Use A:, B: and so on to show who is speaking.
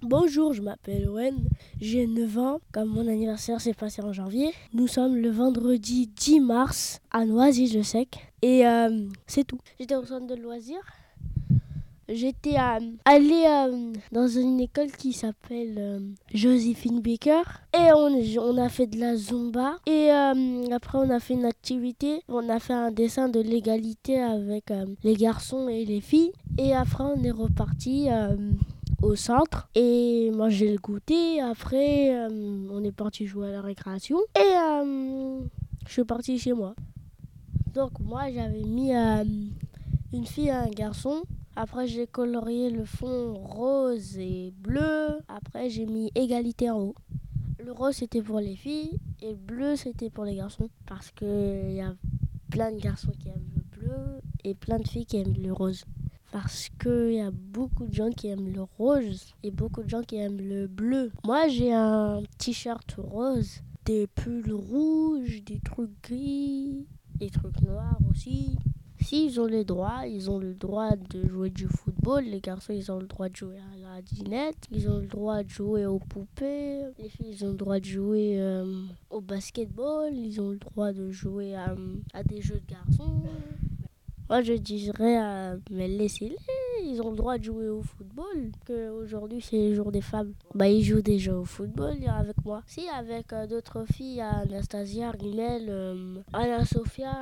A: Bonjour, je m'appelle Owen, j'ai 9 ans. Comme mon anniversaire s'est passé en janvier, nous sommes le vendredi 10 mars à Noisy-le-Sec. Et c'est tout. J'étais au centre de loisirs. J'étais allée dans une école qui s'appelle Joséphine Baker. Et on a fait de la Zumba. Et après, on a fait une activité. On a fait un dessin de l'égalité avec les garçons et les filles. Et après, on est reparti au centre et manger le goûter. Après, on est parti jouer à la récréation. Et je suis partie chez moi. Donc, moi, j'avais mis une fille et un garçon. Après, j'ai colorié le fond rose et bleu. Après, j'ai mis égalité en haut. Le rose, c'était pour les filles et le bleu, c'était pour les garçons. Parce qu'il y a plein de garçons qui aiment le bleu et plein de filles qui aiment le rose. Parce qu'il y a beaucoup de gens qui aiment le rose et beaucoup de gens qui aiment le bleu. Moi, j'ai un t-shirt rose, des pulls rouges, des trucs gris, des trucs noirs aussi. Si ils ont le droit de jouer du football. Les garçons, ils ont le droit de jouer à la dinette. Ils ont le droit de jouer aux poupées. Les filles, ils ont le droit de jouer au basketball. Ils ont le droit de jouer à des jeux de garçons. Moi, je dirais, mais laissez-les. Ils ont le droit de jouer au football. Qu'aujourd'hui, c'est le jour des femmes. Ils jouent déjà au football avec moi. Si, avec d'autres filles, Anastasia, Rimel, Anna Sophia.